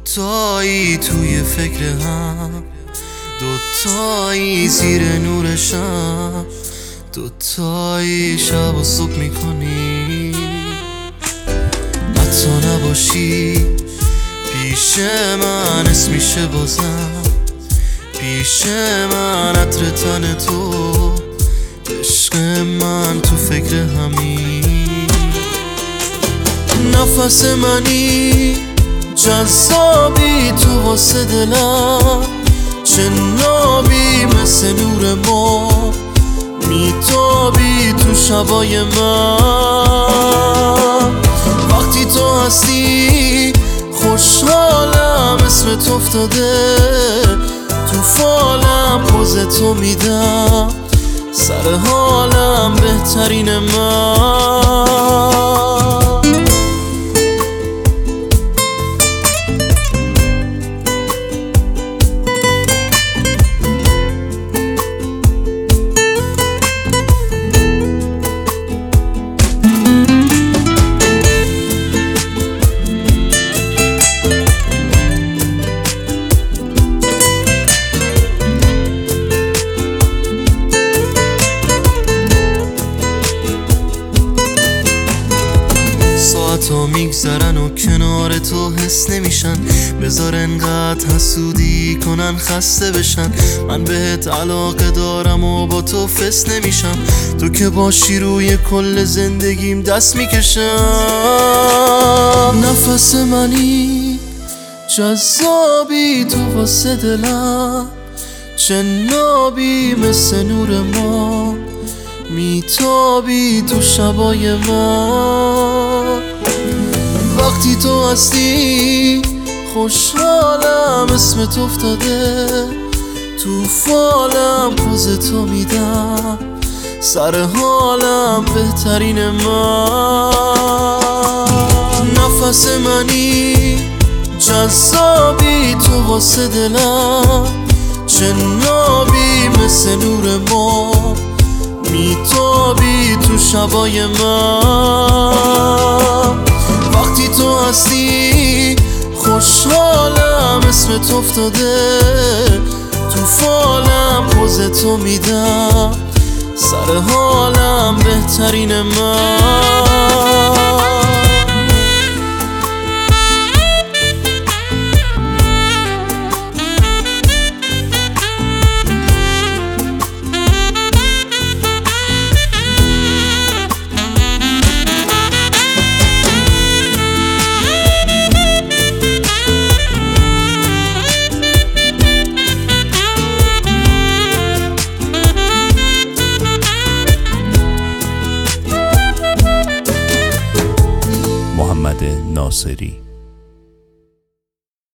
دوتایی توی فکر هم، دوتایی زیر نور شب، دوتایی شب و صبح میکنی. حتی نباشی پیش من اسمیشه بازم، پیش من عطر تن تو، عشق من تو فکر همین. نفس منی جذابی تو واسه دلم، چه نابی مثل نور ما میتابی تو شبای من. وقتی تو هستی خوشحالم، اسم تو افتاده تو فالم، پوز تو میدم سر حالم بهترین من. ساعتا میگذرن و کنار تو حس نمیشن، بذار انقدر حسودی کنن خسته بشن. من بهت علاقه دارم و با تو فس نمیشم، تو که باشی روی کل زندگیم دست میکشم. نفس منی جذابی تو واسه دلم، چه نابی مثل نور ما میتابی تو شبای من. وقتی تو هستی خوشحالم، اسم تو افتاده تو فالم، پوز تو میدم سر حالم بهترین من. نفس منی جذابی تو واسه دلم، چه نابی مثل نور ما میتابی تو شبای من. وقتی تو هستی خوشحالم، اسم تو افتاده تو فالم، پوز تو میدم سر حالم بهترین من. محمد ناصری.